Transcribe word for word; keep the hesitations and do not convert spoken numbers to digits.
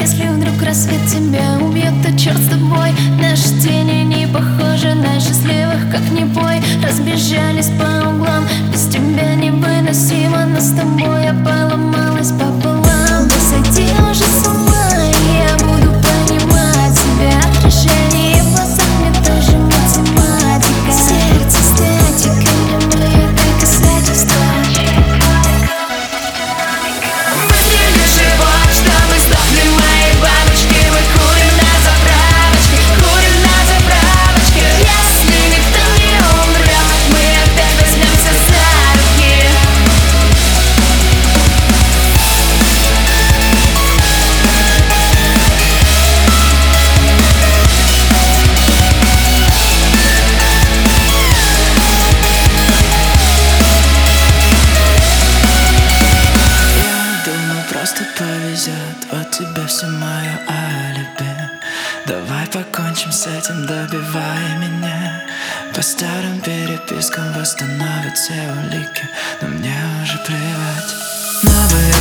Если вдруг рассвет тебя убьет, то черт с тобой. Наши тени не похожи на счастливых, как не пой. Разбежались по углам, без тебя невыносимо. Но с тобой я поломалась пополам. Ты сойти уже с ума, и я буду понимать тебя. Отражение в глазах мне тоже математика. Сердце статика, для моей доказательства. Выстрели живот, чтобы сдохли мои бабочки. Мы курим на заправочке, курим на заправочке. Если никто не умрет, мы опять возьмемся за руки. Я думал, просто повезет, вот тебе все мое алиби. Давай покончим с этим, добивай меня. По старым перепискам восстановят все улики, но мне уже плевать. Новые